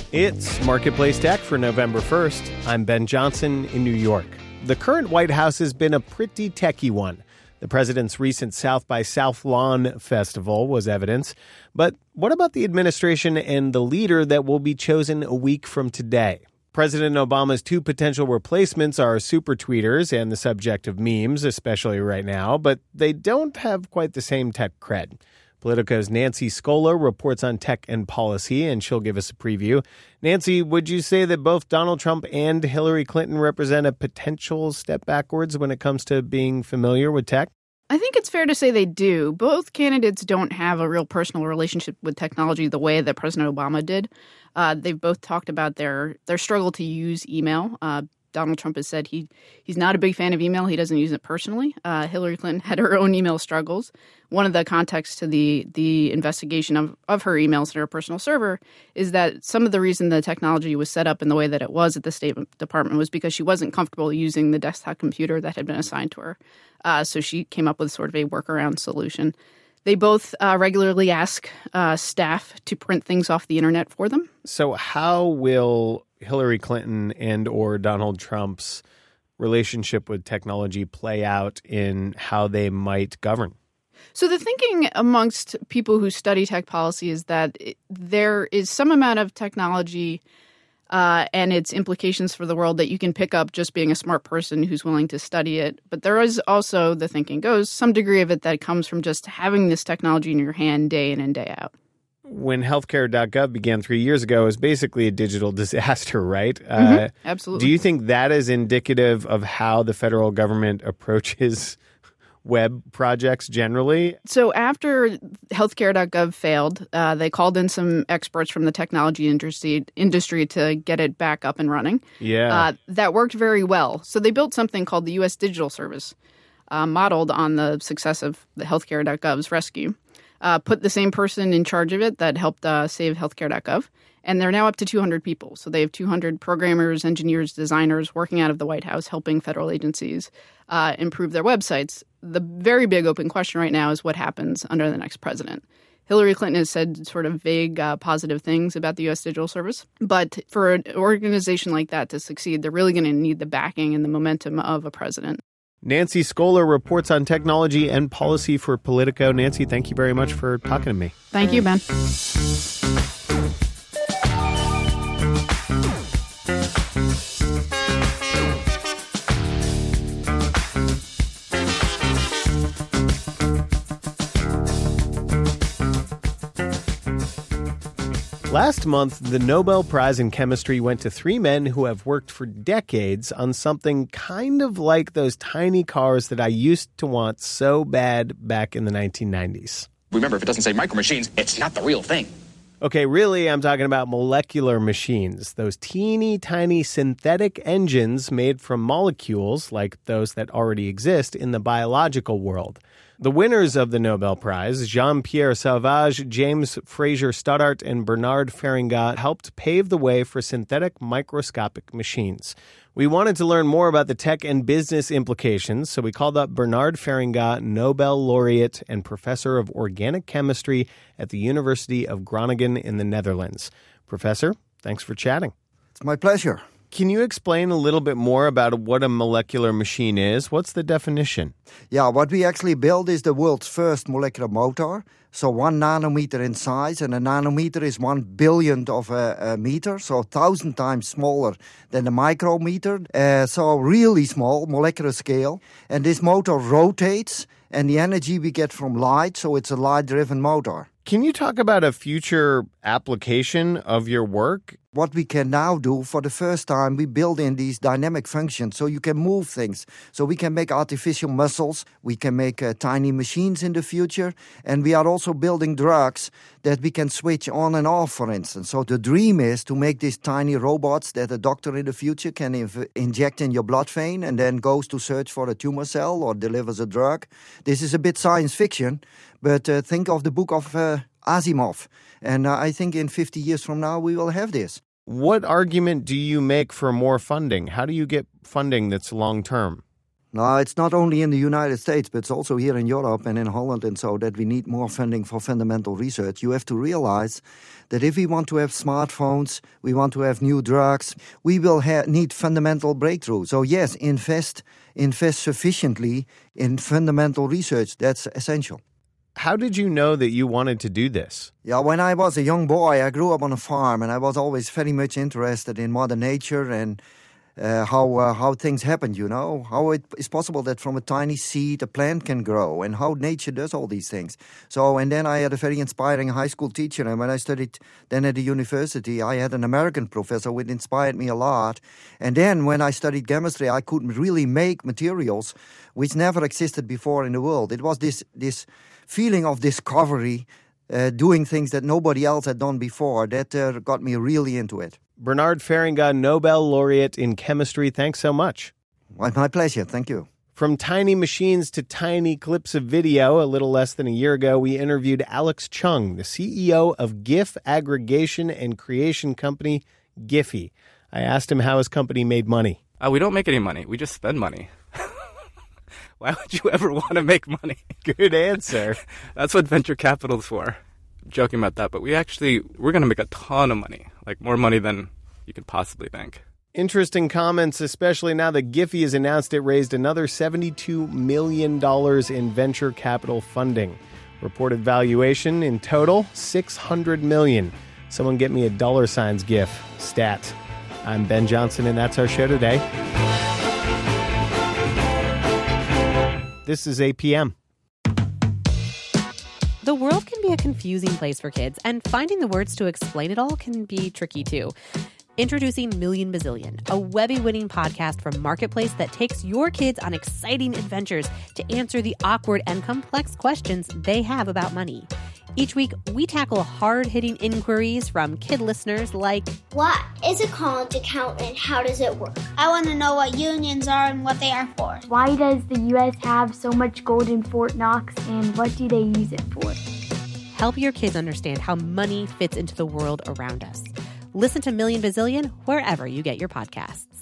It's Marketplace Tech for November 1st. I'm Ben Johnson in New York. The current White House has been a pretty techie one. The president's recent South by Southlawn festival was evidence. But what about the administration and the leader that will be chosen a week from today? President Obama's two potential replacements are super tweeters and the subject of memes, especially right now, but they don't have quite the same tech cred. Politico's Nancy Scola reports on tech and policy, and she'll give us a preview. Nancy, would you say that both Donald Trump and Hillary Clinton represent a potential step backwards when it comes to being familiar with tech? I think it's fair to say they do. Both candidates don't have a real personal relationship with technology the way that President Obama did. They've both talked about their struggle to use email. Donald Trump has said he's not a big fan of email. He doesn't use it personally. Hillary Clinton had her own email struggles. One of the contexts to the investigation of her emails to her personal server is that some of the reason the technology was set up in the way that it was at the State Department was because she wasn't comfortable using the desktop computer that had been assigned to her. So she came up with sort of a workaround solution. They both regularly ask staff to print things off the internet for them. So how will Hillary Clinton and or Donald Trump's relationship with technology play out in how they might govern? So the thinking amongst people who study tech policy is that there is some amount of technology and its implications for the world that you can pick up just being a smart person who's willing to study it. But there is also, the thinking goes, some degree of it that comes from just having this technology in your hand day in and day out. When healthcare.gov began 3 years ago, it was basically a digital disaster, right? Absolutely. Do you think that is indicative of how the federal government approaches web projects generally? So after healthcare.gov failed, they called in some experts from the technology industry to get it back up and running. Yeah. That worked very well. So they built something called the U.S. Digital Service, modeled on the success of the healthcare.gov's rescue. Put the same person in charge of it that helped save healthcare.gov. And they're now up to 200 people. So they have 200 programmers, engineers, designers working out of the White House, helping federal agencies improve their websites. The very big open question right now is what happens under the next president. Hillary Clinton has said sort of vague positive things about the U.S. Digital Service. But for an organization like that to succeed, they're really going to need the backing and the momentum of a president. Nancy Scola reports on technology and policy for Politico. Nancy, thank you very much for talking to me. Thank you, Ben. Last month, the Nobel Prize in Chemistry went to three men who have worked for decades on something kind of like those tiny cars that I used to want so bad back in the 1990s. Remember, if it doesn't say micro machines, it's not the real thing. Okay, really, I'm talking about molecular machines, those teeny tiny synthetic engines made from molecules like those that already exist in the biological world. The winners of the Nobel Prize, Jean-Pierre Sauvage, James Fraser Stoddart, and Bernard Feringa, helped pave the way for synthetic microscopic machines. We wanted to learn more about the tech and business implications, so we called up Bernard Feringa, Nobel laureate and professor of organic chemistry at the University of Groningen in the Netherlands. Professor, thanks for chatting. It's my pleasure. Can you explain a little bit more about what a molecular machine is? What's the definition? Yeah, what we actually build is the world's first molecular motor. So 1 nanometer in size, and a nanometer is 1 billionth of a meter, so 1,000 times smaller than a micrometer. So really small, molecular scale. And this motor rotates, and the energy we get from light, so it's a light-driven motor. Can you talk about a future application of your work? What we can now do, for the first time, we build in these dynamic functions so you can move things. So we can make artificial muscles, we can make tiny machines in the future, and we are also building drugs that we can switch on and off, for instance. So the dream is to make these tiny robots that a doctor in the future can inject in your blood vein and then goes to search for a tumor cell or delivers a drug. This is a bit science fiction, but think of the book of Asimov. And I think in 50 years from now, we will have this. What argument do you make for more funding? How do you get funding that's long-term? No, it's not only in the United States, but it's also here in Europe and in Holland and so that we need more funding for fundamental research. You have to realize that if we want to have smartphones, we want to have new drugs, we will need fundamental breakthroughs. So yes, invest sufficiently in fundamental research. That's essential. How did you know that you wanted to do this? Yeah, when I was a young boy, I grew up on a farm and I was always very much interested in Mother Nature and how things happen, how it is possible that from a tiny seed a plant can grow and how nature does all these things. And then I had a very inspiring high school teacher, and when I studied then at the university, I had an American professor which inspired me a lot. And then when I studied chemistry, I could really make materials which never existed before in the world. It was this feeling of discovery, doing things that nobody else had done before, that got me really into it. Bernard Feringa, Nobel laureate in chemistry, thanks so much. Well, my pleasure. Thank you. From tiny machines to tiny clips of video, a little less than a year ago, we interviewed Alex Chung, the CEO of GIF aggregation and creation company Giphy. I asked him how his company made money. We don't make any money. We just spend money. Why would you ever want to make money? Good answer. That's what venture capital is for. I'm joking about that, but we're going to make a ton of money, like more money than you could possibly think. Interesting comments, especially now that Giphy has announced it raised another $72 million in venture capital funding. Reported valuation in total, $600 million. Someone get me a $ GIF stat. I'm Ben Johnson, and that's our show today. This is APM. The world can be a confusing place for kids, and finding the words to explain it all can be tricky too. Introducing Million Bazillion, a Webby-winning podcast from Marketplace that takes your kids on exciting adventures to answer the awkward and complex questions they have about money. Each week, we tackle hard-hitting inquiries from kid listeners like, what is a college account and how does it work? I want to know what unions are and what they are for. Why does the U.S. have so much gold in Fort Knox and what do they use it for? Help your kids understand how money fits into the world around us. Listen to Million Bazillion wherever you get your podcasts.